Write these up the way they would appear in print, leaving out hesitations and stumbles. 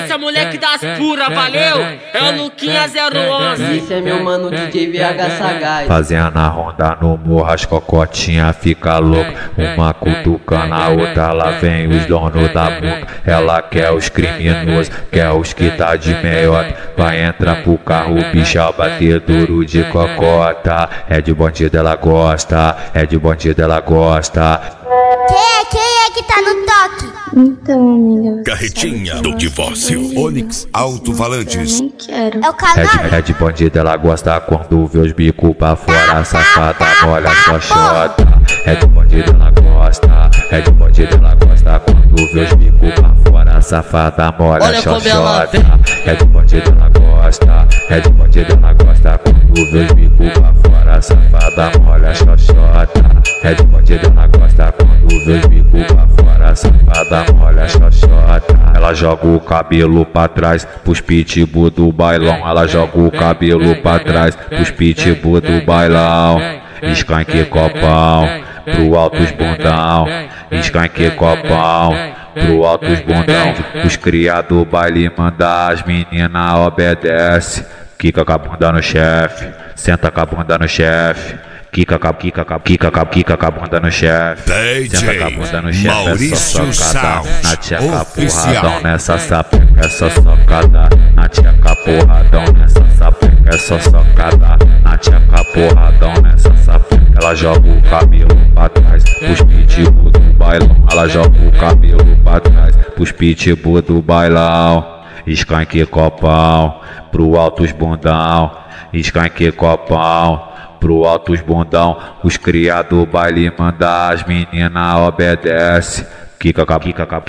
sequência, moleque das pura, valeu? É o Luquinha 011. Esse é meu mano DJ VH Sagaz. Fazendo a ronda no morro, as cocotinha fica louca. Uma cutucando a outra, lá vem os donos da boca. Ela quer os criminosos, quer os que tá de meiota. Vai entrar pro carro, bicha, bater duro de cocota. É de bandido ela gosta, é de bandido ela gosta. Quem é que tá no toque? Então, amiga, Carretinha do divórcio. Onix Alto-Falantes. nem quero. É o canal? É de bandido ela gosta quando vê os bicos pra fora. Safada molha sua xota. É de bandido ela gosta, é de bandido ela gosta quando vê os bicos pra fora. Safada molha sua xota. É de bandido ela gosta, é de bandido ela gosta quando vê os bicos pra fora. Safada molha sua xota. É de bandido ela gosta quando vê os bicos pra fora. Safada molha sua xota. Ela joga o cabelo pra trás pros pitbull do bailão. Ela joga o cabelo pra trás pros pitbull do bailão. Escanque copão pro altos bundão. Escanque copão pro altos bundão. Os cria do baile manda, as meninas obedece. Quica com a bunda no chefe, senta com a bunda no chefe. Quica com a bunda no chefe, senta com a bunda no chefe. É só socada na tcheca porradão, nessa sapeca é só socada na tcheca porradão, nessa sapeca é só socada na tcheca porradão, nessa sapeca. Ela joga o cabelo pra trás pros pitbull do bailão. Ela joga o cabelo pra trás pros pitbull do bailão. Escanque copão pro altos bundão. Escanque copão pro altos bundão. Os cria do baile manda, as meninas obedece. Quica com a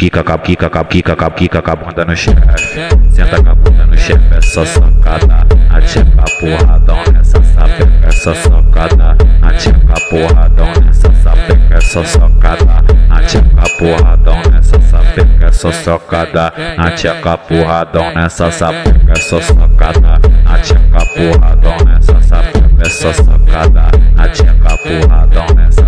bunda no chefe, senta com a bunda no chefe. É só socada na tcheca porradão, nessa sapeca é só socada na tcheca porradão, nessa sapeca é só socada na tcheca porradão, nessa sapeca é só socada na tcheca porradão, nessa sapeca é só socada na tcheca porradão, nessa sapeca é só socada na tcheca porradão, nessa